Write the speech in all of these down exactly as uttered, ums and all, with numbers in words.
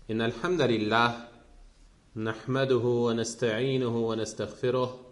إن الحمد لله نحمده ونستعينه ونستغفره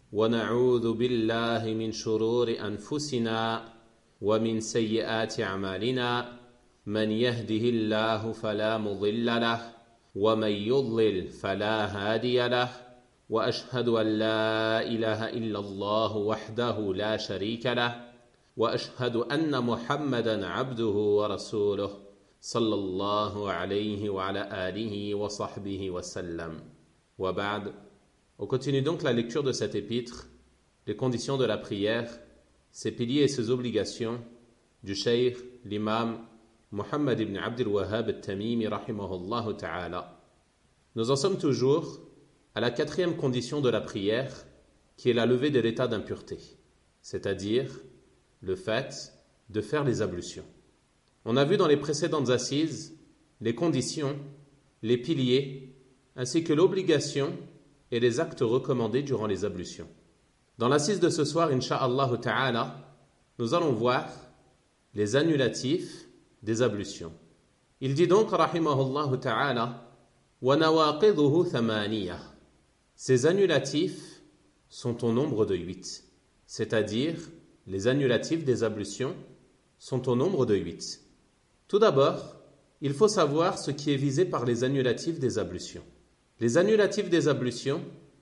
ونعوذ بالله من شرور أنفسنا ومن سيئات أعمالنا من يهده الله فلا مضل له ومن يضلل فلا هادي له وأشهد أن لا إله إلا الله وحده لا شريك له وأشهد أن محمدًا عبده ورسوله صلى الله عليه وعلى آله وصحبه وسلم. وبعد. On continue donc la lecture de cet épître, les conditions de la prière, ses piliers et ses obligations, du cheikh, l'imam Muhammad ibn Abdul Wahhab al-Tamimi rahimahullah ta'ala. Nous en sommes toujours à la quatrième condition de la prière, qui est la levée de l'état d'impureté, c'est-à-dire le fait de faire les ablutions. On a vu dans les précédentes assises les conditions, les piliers, ainsi que l'obligation et les actes recommandés durant les ablutions. Dans l'assise de ce soir, insha'Allah ta'ala, nous allons voir les annulatifs des ablutions. Il dit donc, rahimahullah ta'ala, wa nawaqidhuhu thamaniya. Ces annulatifs sont au nombre de huit, c'est-à-dire les annulatifs des ablutions sont au nombre de huit. Tout d'abord, il faut savoir ce qui est visé par les annulatifs des ablutions. Les annulatifs des ablutions,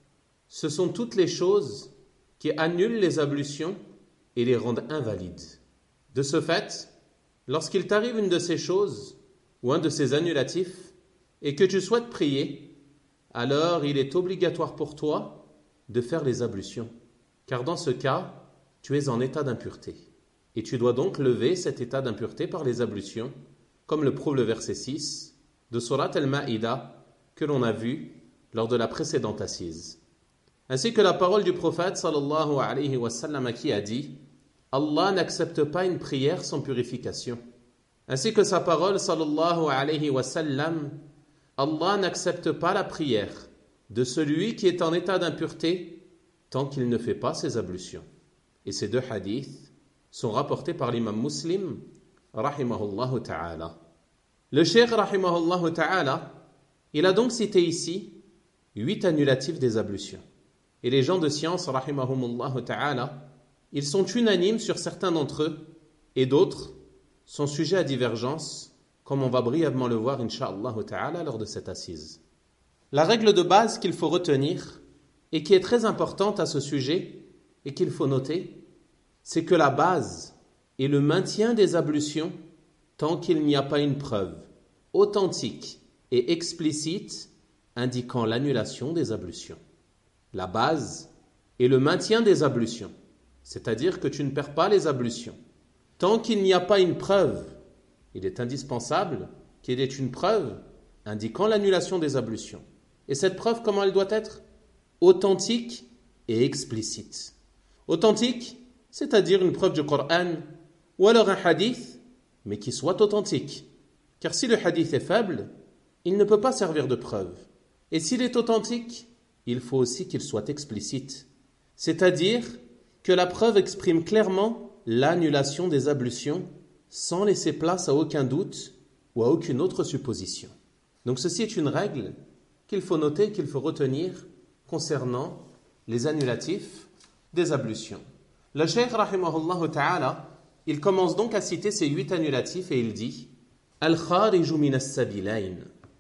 ce sont toutes les choses qui annulent les ablutions et les rendent invalides. De ce fait, lorsqu'il t'arrive une de ces choses ou un de ces annulatifs et que tu souhaites prier, alors il est obligatoire pour toi de faire les ablutions, car dans ce cas, tu es en état d'impureté. Et tu dois donc lever cet état d'impureté par les ablutions, comme le prouve le verset six de Surat Al-Ma'ida que l'on a vu lors de la précédente assise. Ainsi que la parole du prophète sallallahu alayhi wa sallam qui a dit « Allah n'accepte pas une prière sans purification ». Ainsi que sa parole sallallahu alayhi wa sallam « Allah n'accepte pas la prière de celui qui est en état d'impureté tant qu'il ne fait pas ses ablutions ». Et ces deux hadiths sont rapportés par l'imam Muslim, rahimahullah ta'ala. Le cheikh, rahimahullah ta'ala, il a donc cité ici huit annulatifs des ablutions. Et les gens de science, rahimahumullah ta'ala, ils sont unanimes sur certains d'entre eux, et d'autres sont sujets à divergence, comme on va brièvement le voir, insha'Allah ta'ala, lors de cette assise. La règle de base qu'il faut retenir, et qui est très importante à ce sujet, et qu'il faut noter, c'est que la base est le maintien des ablutions tant qu'il n'y a pas une preuve authentique et explicite indiquant l'annulation des ablutions. La base est le maintien des ablutions, c'est-à-dire que tu ne perds pas les ablutions. Tant qu'il n'y a pas une preuve, il est indispensable qu'il y ait une preuve indiquant l'annulation des ablutions. Et cette preuve, comment elle doit être? Authentique et explicite. Authentique, c'est-à-dire une preuve du Coran, ou alors un hadith, mais qui soit authentique. Car si le hadith est faible, il ne peut pas servir de preuve. Et s'il est authentique, il faut aussi qu'il soit explicite. C'est-à-dire que la preuve exprime clairement l'annulation des ablutions, sans laisser place à aucun doute ou à aucune autre supposition. Donc ceci est une règle qu'il faut noter, qu'il faut retenir concernant les annulatifs des ablutions. Le cheikh rahimahullah ta'ala, il commence donc à citer ces huit annulatifs et il dit Al-khariju min as-sabilayn,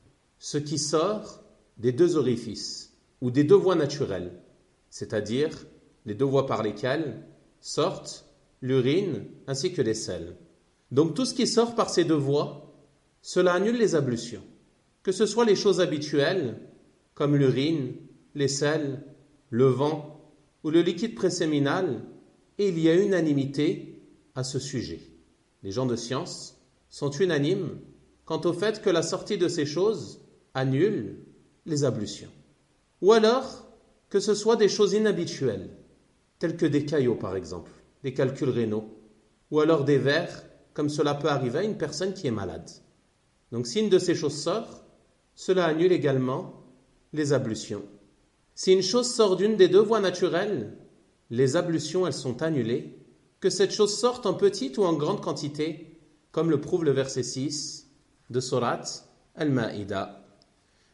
ce qui sort des deux orifices ou des deux voies naturelles, c'est-à-dire les deux voies par lesquelles sortent l'urine ainsi que les selles. Donc tout ce qui sort par ces deux voies, cela annule les ablutions, que ce soit les choses habituelles comme l'urine, les selles, le vent ou le liquide préséminal, et il y a unanimité à ce sujet. Les gens de science sont unanimes quant au fait que la sortie de ces choses annule les ablutions. Ou alors que ce soit des choses inhabituelles, telles que des caillots par exemple, des calculs rénaux, ou alors des vers, comme cela peut arriver à une personne qui est malade. Donc si une de ces choses sort, cela annule également les ablutions. Si une chose sort d'une des deux voies naturelles, les ablutions, elles sont annulées, que cette chose sorte en petite ou en grande quantité, comme le prouve le verset six de Surat Al-Ma'ida.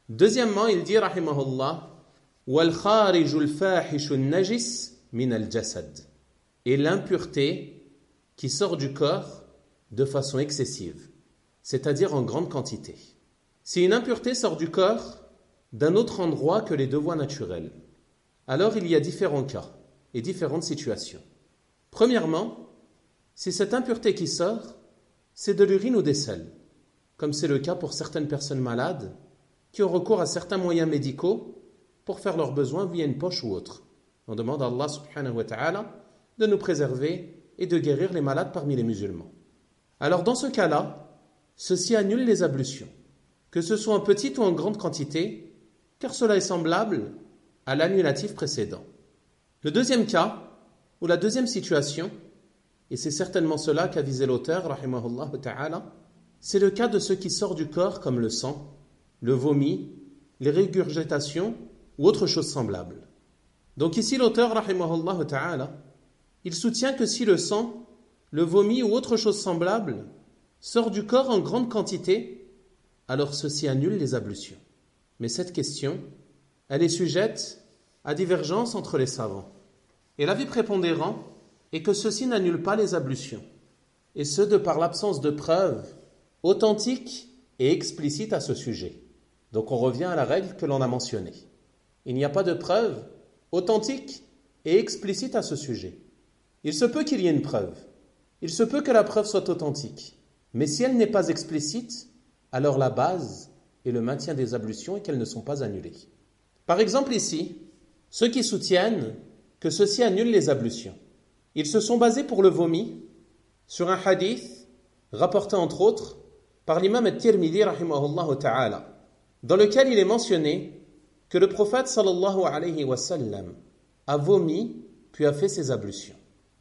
Deuxièmement, il dit, rahimahullah, وَالْخَارِجُ الْفَاحِشُ النَّجِسِ مِنَ الْجَسَدِ. Et l'impureté qui sort du corps de façon excessive, c'est-à-dire en grande quantité. Si une impureté sort du corps d'un autre endroit que les deux voies naturelles, alors il y a différents cas et différentes situations. Premièrement, si cette impureté qui sort, c'est de l'urine ou des selles, comme c'est le cas pour certaines personnes malades qui ont recours à certains moyens médicaux pour faire leurs besoins via une poche ou autre. On demande à Allah subhanahu wa ta'ala de nous préserver et de guérir les malades parmi les musulmans. Alors dans ce cas-là, ceci annule les ablutions, que ce soit en petite ou en grande quantité, car cela est semblable à l'annulatif précédent. Le deuxième cas, ou la deuxième situation, et c'est certainement cela qu'a visé l'auteur, rahimahullah ta'ala, c'est le cas de ce qui sort du corps comme le sang, le vomi, les régurgitations ou autre chose semblable. Donc ici l'auteur, rahimahullah ta'ala, il soutient que si le sang, le vomi ou autre chose semblable sort du corps en grande quantité, alors ceci annule les ablutions. Mais cette question, elle est sujette à divergence entre les savants. Et l'avis prépondérant est que ceci n'annule pas les ablutions, et ce de par l'absence de preuves authentiques et explicites à ce sujet. Donc on revient à la règle que l'on a mentionnée. Il n'y a pas de preuves authentiques et explicites à ce sujet. Il se peut qu'il y ait une preuve. Il se peut que la preuve soit authentique. Mais si elle n'est pas explicite, alors la base est le maintien des ablutions et qu'elles ne sont pas annulées. Par exemple ici, ceux qui soutiennent que ceci annule les ablutions, ils se sont basés pour le vomi sur un hadith rapporté entre autres par l'imam al-Tirmidhi rahimahullah ta'ala, dans lequel il est mentionné que le prophète sallallahu alayhi wa sallam a vomi puis a fait ses ablutions.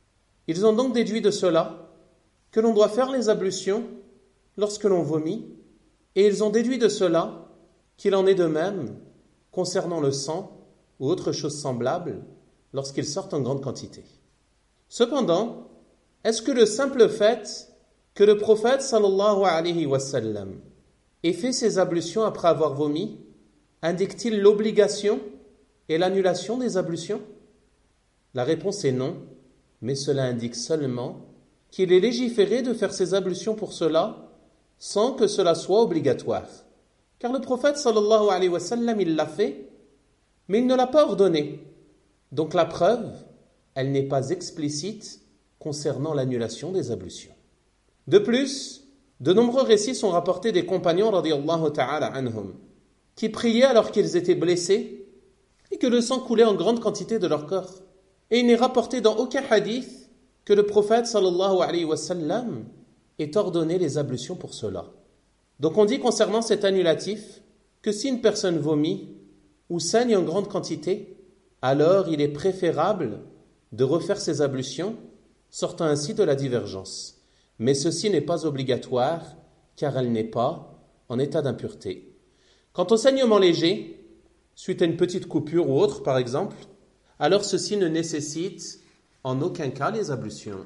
Ils ont donc déduit de cela que l'on doit faire les ablutions lorsque l'on vomit, et ils ont déduit de cela qu'il en est de même concernant le sang ou autre chose semblable lorsqu'ils sortent en grande quantité. Cependant, est-ce que le simple fait que le prophète sallallahu alayhi wa sallam ait fait ses ablutions après avoir vomi indique-t-il l'obligation et l'annulation des ablutions? La réponse est non, mais cela indique seulement qu'il est légiféré de faire ses ablutions pour cela sans que cela soit obligatoire. Car le prophète sallallahu alayhi wa sallam, il l'a fait, mais il ne l'a pas ordonné. Donc la preuve, elle n'est pas explicite concernant l'annulation des ablutions. De plus, de nombreux récits sont rapportés des compagnons radiyallahu ta'ala anhum, qui priaient alors qu'ils étaient blessés et que le sang coulait en grande quantité de leur corps. Et il n'est rapporté dans aucun hadith que le prophète sallallahu alayhi wa sallam ait ordonné les ablutions pour cela. Donc on dit concernant cet annulatif que si une personne vomit ou saigne en grande quantité, alors il est préférable de refaire ses ablutions, sortant ainsi de la divergence. Mais ceci n'est pas obligatoire, car elle n'est pas en état d'impureté. Quant au saignement léger, suite à une petite coupure ou autre par exemple, alors ceci ne nécessite en aucun cas les ablutions.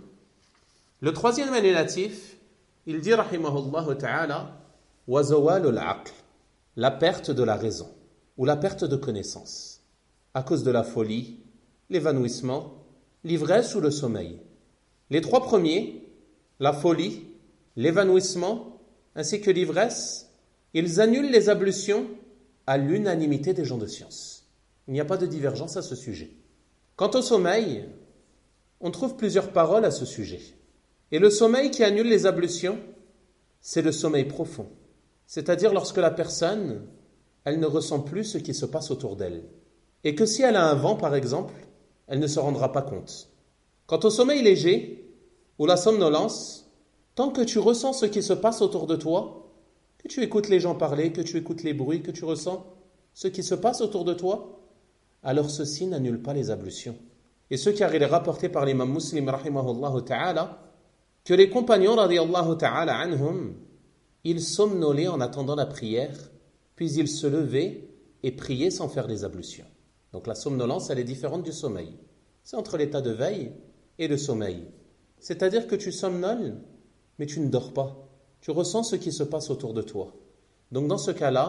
Le troisième annulatif, il dit rahimahullah ta'ala, wa zawalul aql, la perte de la raison ou la perte de connaissance, à cause de la folie, l'évanouissement, l'ivresse ou le sommeil. Les trois premiers, la folie, l'évanouissement ainsi que l'ivresse, ils annulent les ablutions à l'unanimité des gens de science. Il n'y a pas de divergence à ce sujet. Quant au sommeil, on trouve plusieurs paroles à ce sujet. Et le sommeil qui annule les ablutions, c'est le sommeil profond. C'est-à-dire lorsque la personne, elle ne ressent plus ce qui se passe autour d'elle. Et que si elle a un vent, par exemple, elle ne se rendra pas compte. Quant au sommeil léger, ou la somnolence, tant que tu ressens ce qui se passe autour de toi, que tu écoutes les gens parler, que tu écoutes les bruits, que tu ressens ce qui se passe autour de toi, alors ceci n'annule pas les ablutions. Et ce car il est rapporté par l'imam Muslim rahimahullah ta'ala que les compagnons radiyallahu ta'ala anhum, ils somnolaient en attendant la prière, puis ils se levaient et priaient sans faire les ablutions. Donc la somnolence, elle est différente du sommeil. C'est entre l'état de veille et le sommeil. C'est-à-dire que tu somnoles, mais tu ne dors pas. Tu ressens ce qui se passe autour de toi. Donc dans ce cas-là,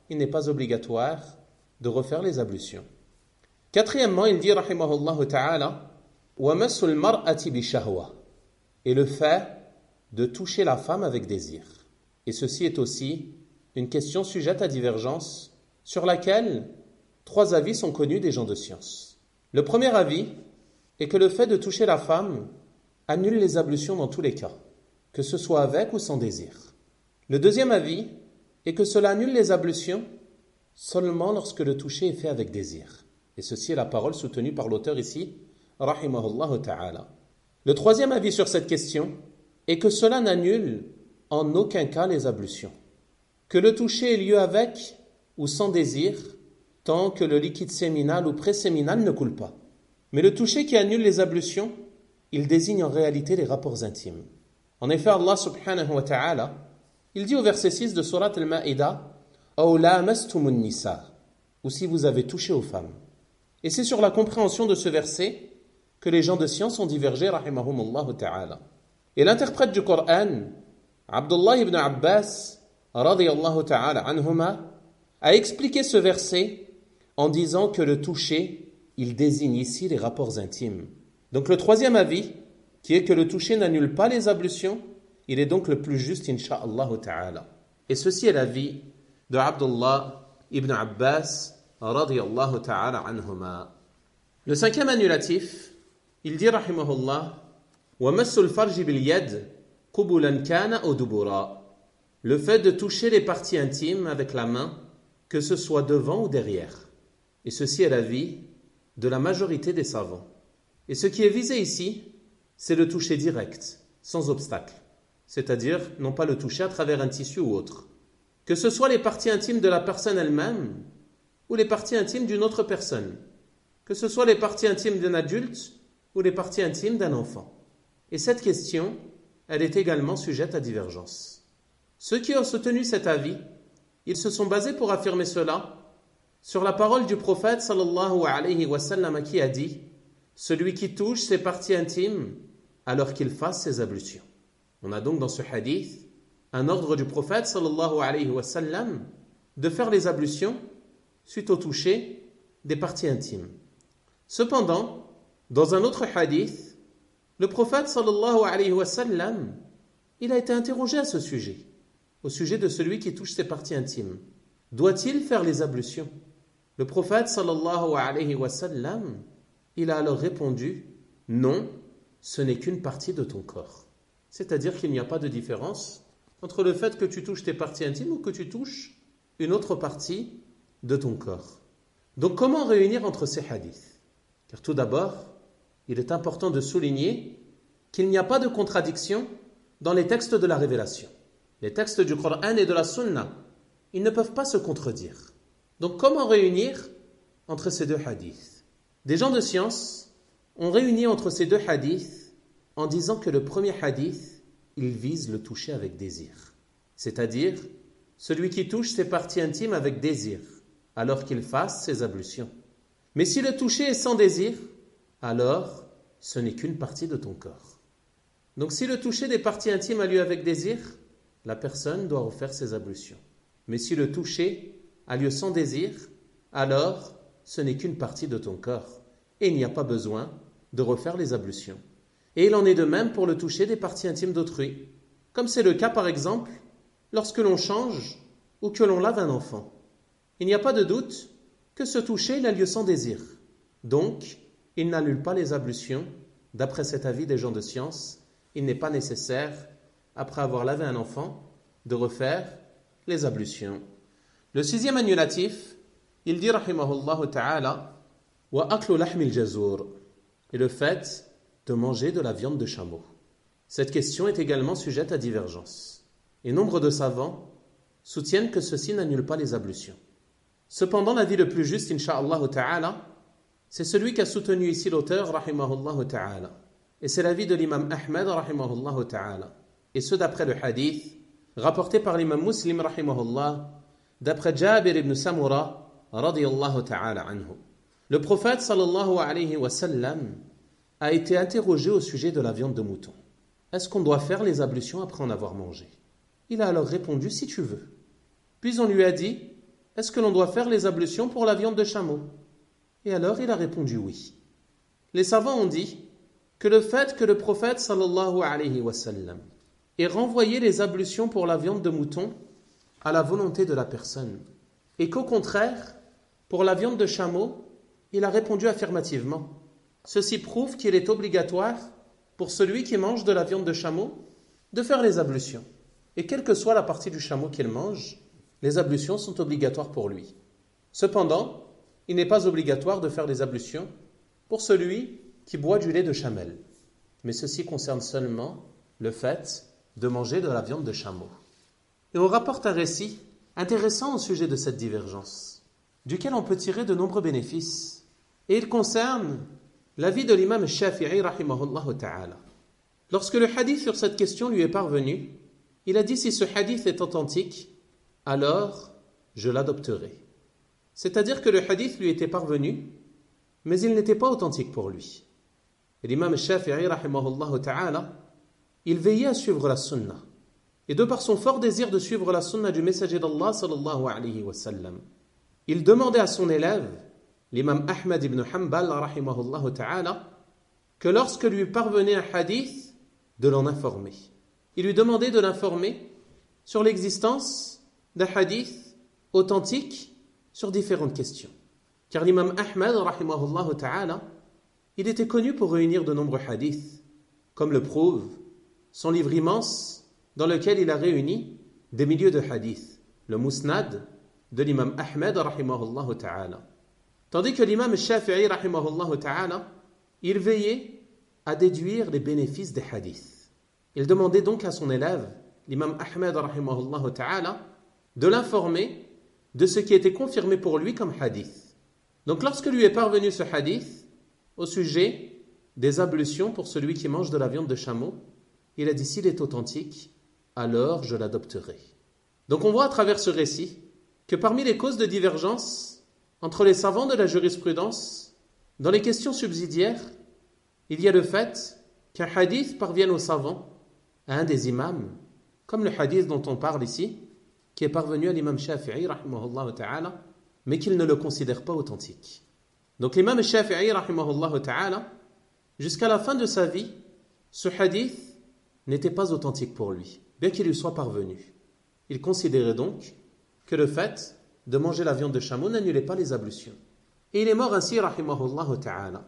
il n'est pas obligatoire de refaire les ablutions. Quatrièmement, il dit, rahimahullah ta'ala, وَمَسُّ الْمَرْأَةِ بِشَهْوَةٍ, et le fait de toucher la femme avec désir. Et ceci est aussi une question sujette à divergence sur laquelle trois avis sont connus des gens de science. Le premier avis est que le fait de toucher la femme annule les ablutions dans tous les cas, que ce soit avec ou sans désir. Le deuxième avis est que cela annule les ablutions seulement lorsque le toucher est fait avec désir. Et ceci est la parole soutenue par l'auteur ici, rahimahullah ta'ala. Le troisième avis sur cette question est que cela n'annule en aucun cas les ablutions. Que le toucher ait lieu avec ou sans désir, tant que le liquide séminal ou préséminal ne coule pas. Mais le toucher qui annule les ablutions, il désigne en réalité les rapports intimes. En effet, Allah subhanahu wa ta'ala, il dit au verset six de Surat Al-Ma'ida, « Aw lamastumun nisa » ou si vous avez touché aux femmes. Et c'est sur la compréhension de ce verset que les gens de science ont divergé, rahimahumullah ta'ala. Et l'interprète du Coran, Abdullah ibn Abbas, radiyallahu ta'ala anhuma, a expliqué ce verset en disant que le toucher, il désigne ici les rapports intimes. Donc le troisième avis, qui est que le toucher n'annule pas les ablutions, il est donc le plus juste, insha'Allah ta'ala. Et ceci est l'avis de Abdullah ibn Abbas, radiyallahu ta'ala anhuma. Le cinquième annulatif, il dit, rahimahullah, وَمَسُّ الْفَرْجِ بِالْيَدِ قُبُلًا كَانَ أَوْ دُبُرًا, le fait de toucher les parties intimes avec la main, que ce soit devant ou derrière. Et ceci est l'avis de la majorité des savants. Et ce qui est visé ici, c'est le toucher direct, sans obstacle. C'est-à-dire, non pas le toucher à travers un tissu ou autre. Que ce soit les parties intimes de la personne elle-même, ou les parties intimes d'une autre personne. Que ce soit les parties intimes d'un adulte, ou les parties intimes d'un enfant. Et cette question, elle est également sujette à divergence. Ceux qui ont soutenu cet avis, ils se sont basés pour affirmer cela sur la parole du prophète sallallahu alayhi wa sallam qui a dit « Celui qui touche ses parties intimes alors qu'il fasse ses ablutions ». On a donc dans ce hadith un ordre du prophète sallallahu alayhi wa sallam de faire les ablutions suite au toucher des parties intimes. Cependant, dans un autre hadith, le prophète sallallahu alayhi wa sallam, il a été interrogé à ce sujet, au sujet de celui qui touche ses parties intimes. Doit-il faire les ablutions? Le prophète sallallahu alayhi wa sallam, il a alors répondu « Non, ce n'est qu'une partie de ton corps ». C'est-à-dire qu'il n'y a pas de différence entre le fait que tu touches tes parties intimes ou que tu touches une autre partie de ton corps. Donc comment réunir entre ces hadiths? Car tout d'abord, il est important de souligner qu'il n'y a pas de contradiction dans les textes de la révélation. Les textes du Coran et de la Sunna, ils ne peuvent pas se contredire. Donc comment réunir entre ces deux hadiths? Des gens de science ont réuni entre ces deux hadiths en disant que le premier hadith, il vise le toucher avec désir. C'est-à-dire, celui qui touche ses parties intimes avec désir, alors qu'il fasse ses ablutions. Mais si le toucher est sans désir, alors ce n'est qu'une partie de ton corps. Donc si le toucher des parties intimes a lieu avec désir, la personne doit refaire ses ablutions. Mais si le toucher a lieu sans désir, alors ce n'est qu'une partie de ton corps. Et il n'y a pas besoin de refaire les ablutions. Et il en est de même pour le toucher des parties intimes d'autrui. Comme c'est le cas par exemple, lorsque l'on change ou que l'on lave un enfant. Il n'y a pas de doute que ce toucher il a lieu sans désir. Donc, il n'annule pas les ablutions. D'après cet avis des gens de science, il n'est pas nécessaire, après avoir lavé un enfant, de refaire les ablutions. Le sixième annulatif, il dit rahimahullah ta'ala wa aklu lahmil jazur, et le fait de manger de la viande de chameau. Cette question est également sujette à divergence. Et nombre de savants soutiennent que ceci n'annule pas les ablutions. Cependant, l'avis le plus juste, insha'Allah ta'ala, c'est celui qu'a soutenu ici l'auteur, rahimahullah ta'ala. Et c'est l'avis de l'imam Ahmed, rahimahullah ta'ala. Et ce d'après le hadith, rapporté par l'imam Muslim, rahimahullah, d'après Jabir ibn Samura, radiyallahu ta'ala anhu. Le prophète, sallallahu alayhi wa sallam, a été interrogé au sujet de la viande de mouton. Est-ce qu'on doit faire les ablutions après en avoir mangé? Il a alors répondu, si tu veux. Puis on lui a dit, est-ce que l'on doit faire les ablutions pour la viande de chameau? Et alors il a répondu oui. Les savants ont dit que le fait que le prophète sallallahu alayhi wa sallam ait renvoyé les ablutions pour la viande de mouton à la volonté de la personne, et qu'au contraire, pour la viande de chameau, il a répondu affirmativement. Ceci prouve qu'il est obligatoire pour celui qui mange de la viande de chameau de faire les ablutions. Et quelle que soit la partie du chameau qu'il mange, les ablutions sont obligatoires pour lui. Cependant, il n'est pas obligatoire de faire les ablutions pour celui qui boit du lait de chamelle. Mais ceci concerne seulement le fait de manger de la viande de chameau. Et on rapporte un récit intéressant au sujet de cette divergence, duquel on peut tirer de nombreux bénéfices. Et il concerne l'avis de l'imam Shafi'i rahimahullah ta'ala. Lorsque le hadith sur cette question lui est parvenu, il a dit: si ce hadith est authentique, alors je l'adopterai. C'est-à-dire que le hadith lui était parvenu, mais il n'était pas authentique pour lui. Et l'imam Shafi'i rahimahullah ta'ala, il veillait à suivre la sunna. Et de par son fort désir de suivre la sunna du messager d'Allah sallallahu alayhi wa sallam, il demandait à son élève, l'imam Ahmad ibn Hanbal rahimahullah ta'ala, que lorsque lui parvenait un hadith, de l'en informer. Il lui demandait de l'informer sur l'existence d'un hadith authentique sur différentes questions. Car l'imam Ahmad rahimahullah ta'ala, il était connu pour réunir de nombreux hadiths, comme le prouve son livre immense dans lequel il a réuni des milliers de hadiths, le Musnad de l'imam Ahmad rahimahullah ta'ala. Tandis que l'imam Shafi'i rahimahullah ta'ala, il veillait à déduire les bénéfices des hadiths. Il demandait donc à son élève, l'imam Ahmad rahimahullah ta'ala, de l'informer de ce qui était confirmé pour lui comme hadith. Donc lorsque lui est parvenu ce hadith au sujet des ablutions pour celui qui mange de la viande de chameau, il a dit: s'il est authentique, alors je l'adopterai. Donc on voit à travers ce récit que parmi les causes de divergence entre les savants de la jurisprudence, dans les questions subsidiaires, il y a le fait qu'un hadith parvienne aux savants, à un des imams, comme le hadith dont on parle ici, qui est parvenu à l'imam Shafi'i rahimahullah ta'ala, mais qu'il ne le considère pas authentique. Donc l'imam Shafi'i rahimahullah ta'ala, jusqu'à la fin de sa vie, ce hadith n'était pas authentique pour lui, bien qu'il lui soit parvenu. Il considérait donc que le fait de manger la viande de chameau n'annulait pas les ablutions. Et il est mort ainsi, rahimahullah ta'ala.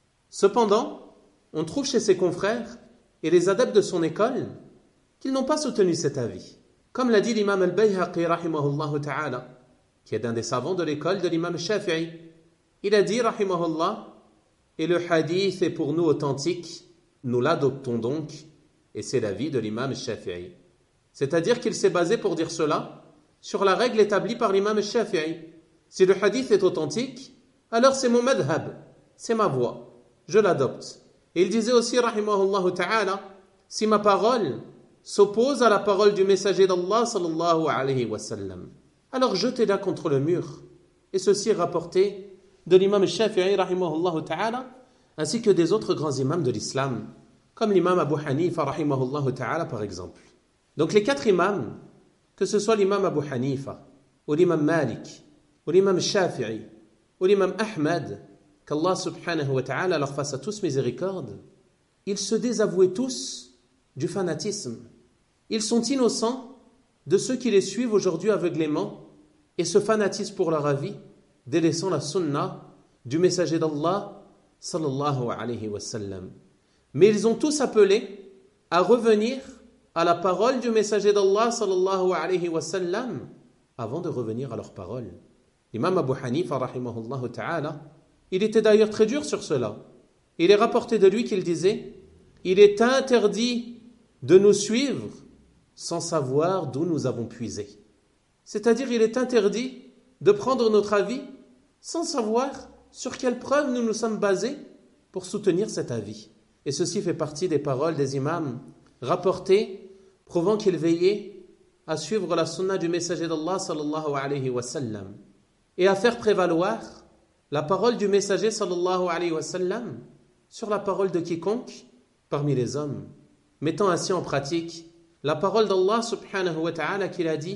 Cependant, on trouve chez ses confrères et les adeptes de son école qu'ils n'ont pas soutenu cet avis. Comme l'a dit l'imam al-Bayhaqi, rahimahullah ta'ala, qui est un des savants de l'école de l'imam Shafi'i. Il a dit, rahimahullah, et le hadith est pour nous authentique, nous l'adoptons donc, et c'est l'avis de l'imam Shafi'i. C'est-à-dire qu'il s'est basé pour dire cela sur la règle établie par l'imam Shafi'i. Si le hadith est authentique, alors c'est mon madhab, c'est ma voix, je l'adopte. Et il disait aussi, rahimahullah ta'ala, si ma parole s'oppose à la parole du messager d'Allah sallallahu alayhi wa sallam, alors jetez-la contre le mur. Et ceci est rapporté de l'imam Shafi'i rahimahullah ta'ala, ainsi que des autres grands imams de l'islam, comme l'imam Abu Hanifa rahimahullah ta'ala par exemple. Donc les quatre imams, que ce soit l'imam Abu Hanifa, ou l'imam Malik, ou l'imam Shafi'i, ou l'imam Ahmad, qu'Allah subhanahu wa ta'ala leur fasse à tous miséricorde, ils se désavouaient tous du fanatisme. Ils sont innocents de ceux qui les suivent aujourd'hui aveuglément et se fanatisent pour leur avis, délaissant la sunna du messager d'Allah sallallahu alayhi wa sallam. Mais ils ont tous appelé à revenir à la parole du messager d'Allah sallallahu alayhi wa sallam avant de revenir à leur parole. L'imam Abu Hanifa rahimahullah ta'ala, il était d'ailleurs très dur sur cela. Il est rapporté de lui qu'il disait: il est interdit de nous suivre sans savoir d'où nous avons puisé. C'est-à-dire, il est interdit de prendre notre avis sans savoir sur quelle preuve nous nous sommes basés pour soutenir cet avis. Et ceci fait partie des paroles des imams rapportées, prouvant qu'ils veillaient à suivre la sunna du messager d'Allah sallallahu alayhi wa sallam et à faire prévaloir la parole du messager sallallahu alayhi wa sallam sur la parole de quiconque parmi les hommes, mettant ainsi en pratique la parole d'Allah subhanahu wa ta'ala qu'il a dit: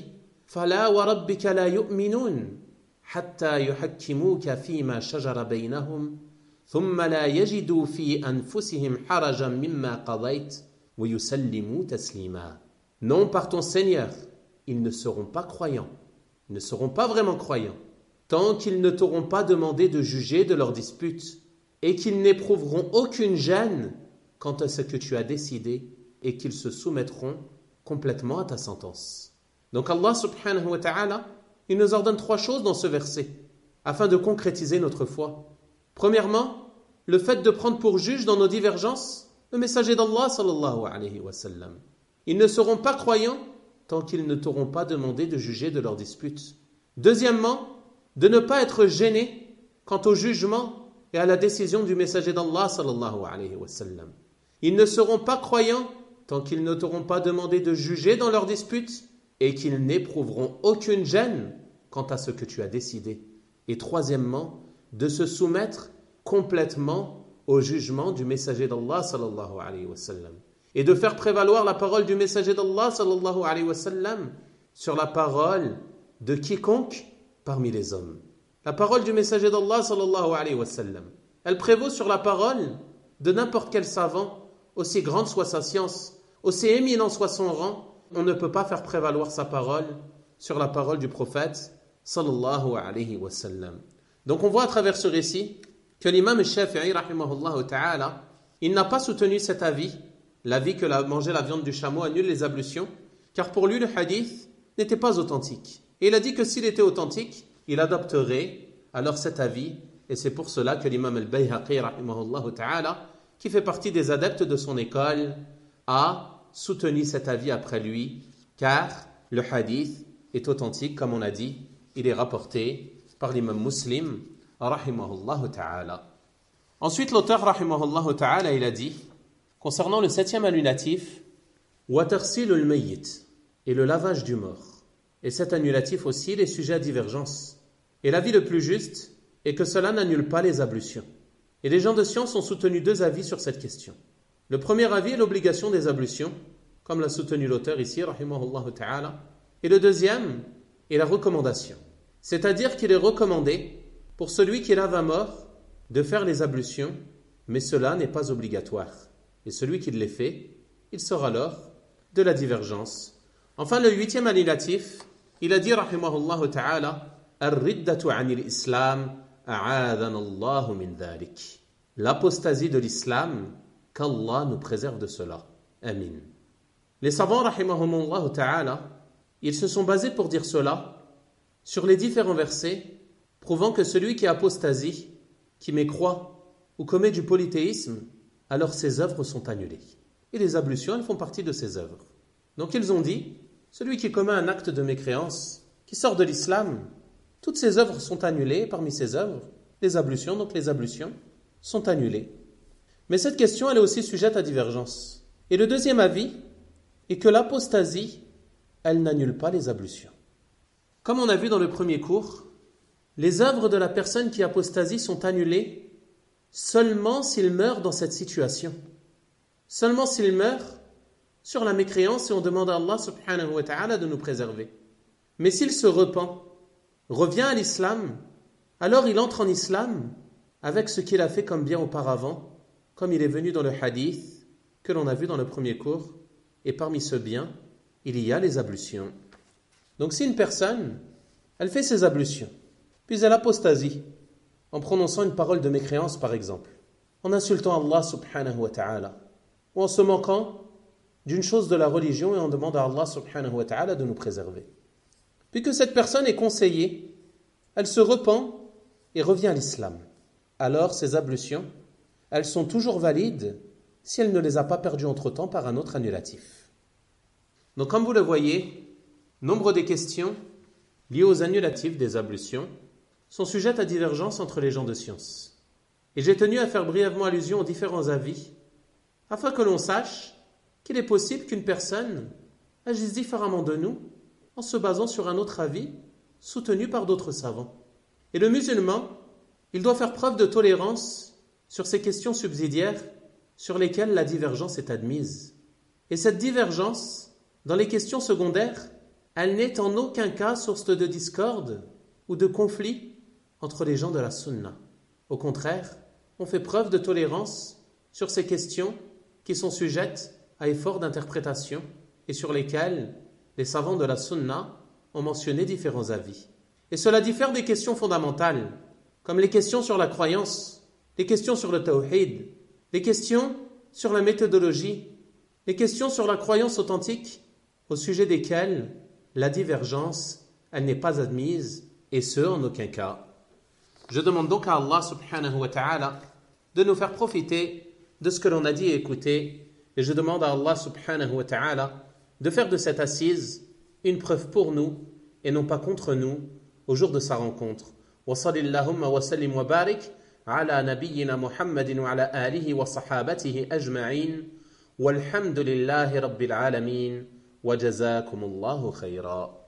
فلا وربك لا يؤمنون حتى يحكموك فيما شجر بينهم ثم لا يجدوا في أنفسهم حرجا مما قضيت ويسلموا تسليما. Non, par ton Seigneur, ils ne seront pas croyants, ils ne seront pas vraiment croyants, tant qu'ils ne t'auront pas demandé de juger de leurs disputes et qu'ils n'éprouveront aucune gêne quant à ce que tu as décidé et qu'ils se soumettront complètement à ta sentence. Donc Allah subhanahu wa ta'ala, il nous ordonne trois choses dans ce verset afin de concrétiser notre foi. Premièrement, le fait de prendre pour juge dans nos divergences le messager d'Allah sallallahu alayhi wa sallam. Ils ne seront pas croyants tant qu'ils ne t'auront pas demandé de juger de leurs disputes. Deuxièmement, de ne pas être gêné quant au jugement et à la décision du messager d'Allah sallallahu alayhi wa sallam. Ils ne seront pas croyants tant qu'ils ne t'auront pas demandé de juger dans leurs disputes et qu'ils n'éprouveront aucune gêne quant à ce que tu as décidé. Et troisièmement, de se soumettre complètement au jugement du messager d'Allah sallallahu alayhi wa sallam et de faire prévaloir la parole du messager d'Allah sallallahu alayhi wa sallam sur la parole de quiconque parmi les hommes. La parole du messager d'Allah sallallahu alayhi wa sallam, elle prévaut sur la parole de n'importe quel savant, aussi grande soit sa science, aussi éminent soit son rang. On ne peut pas faire prévaloir sa parole sur la parole du prophète sallallahu alayhi wa sallam. Donc on voit à travers ce récit que l'imam Shafi'i rahimahullah ta'ala, il n'a pas soutenu cet avis, l'avis que la, manger la viande du chameau annule les ablutions, car pour lui le hadith n'était pas authentique. Et il a dit que s'il était authentique, il adopterait alors cet avis, et c'est pour cela que l'imam al-Bayhaqi rahimahullah ta'ala, qui fait partie des adeptes de son école, a soutenu cet avis après lui, car le hadith est authentique, comme on a dit, il est rapporté par l'imam Muslim, rahimahullah ta'ala. Ensuite, l'auteur, rahimahullah ta'ala, il a dit, concernant le septième annulatif, wa tarsilul mayyit, et le lavage du mort. Et cet annulatif aussi, il est sujet à divergence. Et l'avis le plus juste est que cela n'annule pas les ablutions. Et les gens de science ont soutenu deux avis sur cette question. Le premier avis est l'obligation des ablutions, comme l'a soutenu l'auteur ici, rahimahullah ta'ala. Et le deuxième est la recommandation. C'est-à-dire qu'il est recommandé pour celui qui lave un mort de faire les ablutions, mais cela n'est pas obligatoire. Et celui qui les fait, il sort alors de la divergence. Enfin, le huitième annulatif, il a dit, rahimahullah ta'ala, ar-riddatu anil islam a'adana Allahu min dhalik. L'apostasie de l'islam, qu'Allah nous préserve de cela. Amin. Les savants, rahimahumullah ta'ala, ils se sont basés pour dire cela sur les différents versets prouvant que celui qui apostasie, qui mécroit ou commet du polythéisme, alors ses œuvres sont annulées. Et les ablutions, elles font partie de ses œuvres. Donc ils ont dit, celui qui commet un acte de mécréance, qui sort de l'islam, toutes ses œuvres sont annulées. Parmi ses œuvres, les ablutions, donc les ablutions, sont annulées. Mais cette question, elle est aussi sujette à divergence. Et le deuxième avis est que l'apostasie, elle n'annule pas les ablutions. Comme on a vu dans le premier cours, les œuvres de la personne qui apostasie sont annulées seulement s'il meurt dans cette situation. Seulement s'il meurt sur la mécréance et on demande à Allah subhanahu wa ta'ala de nous préserver. Mais s'il se repent, revient à l'islam, alors il entre en islam avec ce qu'il a fait comme bien auparavant, comme il est venu dans le hadith que l'on a vu dans le premier cours. Et parmi ce bien, il y a les ablutions. Donc si une personne, elle fait ses ablutions, puis elle apostasie, en prononçant une parole de mécréance par exemple, en insultant Allah subhanahu wa ta'ala, ou en se moquant d'une chose de la religion et en demandant à Allah subhanahu wa ta'ala de nous préserver. Puis que cette personne est conseillée, elle se repent et revient à l'islam. Alors ces ablutions, elles sont toujours valides si elle ne les a pas perdues entre-temps par un autre annulatif. Donc comme vous le voyez, nombre des questions liées aux annulatifs des ablutions sont sujettes à divergence entre les gens de science. Et j'ai tenu à faire brièvement allusion aux différents avis, afin que l'on sache qu'il est possible qu'une personne agisse différemment de nous en se basant sur un autre avis soutenu par d'autres savants. Et le musulman, il doit faire preuve de tolérance sur ces questions subsidiaires sur lesquelles la divergence est admise. Et cette divergence, dans les questions secondaires, elle n'est en aucun cas source de discorde ou de conflit entre les gens de la sunna. Au contraire, on fait preuve de tolérance sur ces questions qui sont sujettes à effort d'interprétation et sur lesquelles les savants de la sunna ont mentionné différents avis. Et cela diffère des questions fondamentales, comme les questions sur la croyance, les questions sur le tawhid, les questions sur la méthodologie, les questions sur la croyance authentique, au sujet desquelles la divergence, elle n'est pas admise, et ce, en aucun cas. Je demande donc à Allah subhanahu wa ta'ala de nous faire profiter de ce que l'on a dit et écouté, et je demande à Allah subhanahu wa ta'ala de faire de cette assise une preuve pour nous et non pas contre nous au jour de sa rencontre. Wa sallallahu wa sallim wa barik ala nabiyyina Muhammadin wa ala alihi wa sahabatihi ajma'in walhamdulillahi rabbil alamin wa jazakumullahu khayra.